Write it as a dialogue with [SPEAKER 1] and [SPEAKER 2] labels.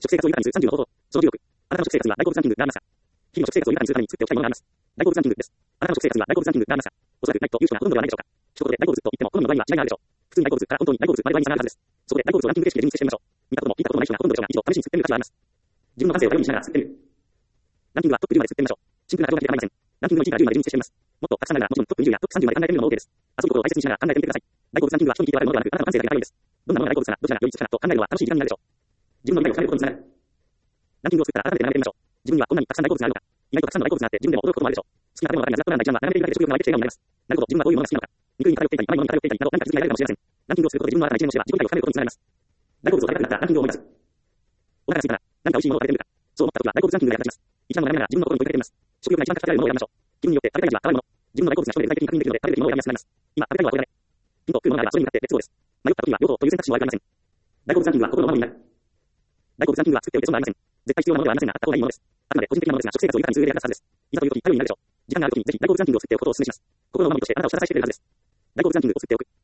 [SPEAKER 1] 食生活を豊かにする30の方法。その16。あなたの食生活には大好物ランキングがありますか？日々の食生活を豊かにするために作っておきたいものがあります。大好物ランキングです。あなたの食生活には大好物ランキングがありますか？おそらくないという人がほとんどではないでしょうか。一言で大好物と言っても好みの度合いには違いがあるでしょう。普通に大好物から本当に大好物まで割に差があるはずです。そこで大好物をランキング形式で認識してみましょう。見たこともない人がほとんどでしょうが、一度試しに作ってみる価値はあります。自分の感性を頼りにしながら作ってみる。ランキングはトップ10まで作ってみましょう。シンプルな情報だけで構いません。ランキングの1位から10まで順にしてみます。もっとたくさんならもちろんトップ20やトップ30まで考えてみるのも OK です。遊ぶことを大切にしながら考えてみてください。大好物ランキングは人に聞いてわかるものではなく、あなたの感性だけが頼りです。どんなものが大好物かな、どちらがより好きかなと考えるのは楽しい時間になるでしょう。自分の理解を深めることにつながる。ランキングを作ったら改めて並べてみましょう。自分にはこんなにたくさん大好物があるのか。意外とたくさんの大好物があって自分でも驚くこともあるでしょう。好きな食べ物がずらっと並んだ一覧は並べているだけで食欲が湧いてきて笑顔になります。なるほど、自分はどういうものが好きなのか。肉に偏っていたり、甘いものに偏っていたりなど何か気づきが得られるかもしれません。ランキングをすることで自分の新たな一面を知れば自己理解を深めることにつながります。大好物を食べたくなったらランキングを思い出す。お腹が空いたら何か美味しいものを食べてみるか。そう思った時は大好物ランキングが役立ちます。一番を並べながら自分の心に問いかけてみます。食欲が一番かかるものを選びましょう。気分によって食べたい時は辛いもの。自分の大好物が一人で具体的に確認できるので食べるべきものを選びやすくなります。今食べたいのはこれだね。ピンと食うものがあればそれに向かって絶望です。迷った時は両方という選択肢もありません。大好物ランキングは心の守りになる。大好物ランキングは作っておいて損はありません。絶対必要なものではありませんが、あった方がいいものです。あくまで個人的なものですが、食生活を豊かにする上で役立つはずです。いざという時頼りになるでしょう。時間がある時にぜひ大好物ランキングを作っておくことをお勧めします。心の守りとしてあなたを幸せにしてくれるはずです。大好物ランキングを作っておく。